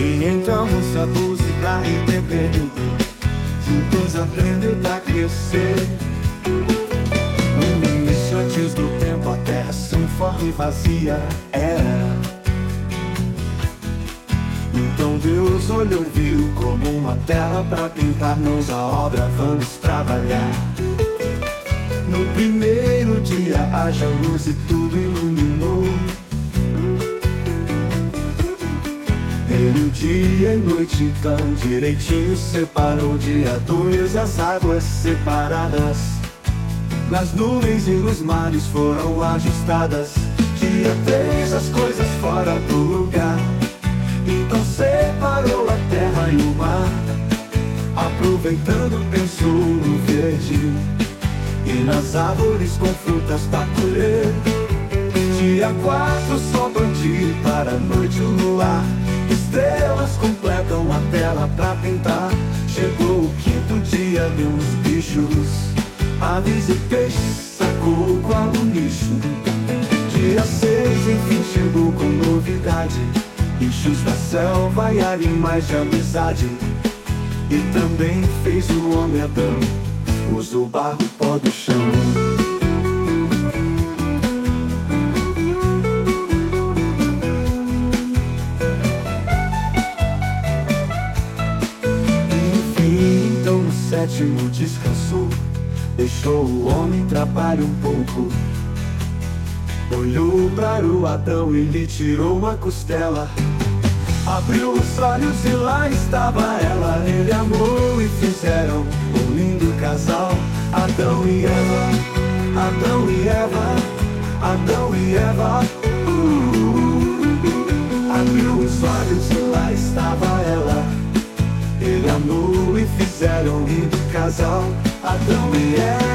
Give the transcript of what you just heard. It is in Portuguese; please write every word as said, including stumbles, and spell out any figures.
E então se a música e beber, juntos aprender a crescer. No início, antes do tempo, a terra sem forma e vazia era. Então Deus olhou e viu como uma tela pra pintar mãos à obra, vamos trabalhar. No primeiro dia haja luz e tudo iluminou. Ele o dia e noite então direitinho separou. Dia dois as águas separadas, nas nuvens e nos mares foram ajustadas. Dia três as coisas fora do lugar, então separou a terra e o mar. Aproveitando pensou no verde e nas árvores com frutas pra colher. Dia quatro sol bandir para a noite o luar, estrelas completam a tela pra pintar. Chegou o quinto dia, deu uns bichos, aves e peixes, sacou qual o nicho. Dia seis enfim chegou com novidade, bichos da selva e animais de amizade. E também fez o homem Adão, usou barro e pó do chão. Enfim, então no sétimo descansou, deixou o homem trabalhar um pouco. Olhou para o Adão e lhe tirou uma costela. Abriu os olhos e lá estava ela. Ele amou e fizeram um lindo casal. Adão e Eva, Adão e Eva, Adão e Eva. uh. Abriu os olhos e lá estava ela. Ele amou e fizeram um lindo casal. Adão e Eva.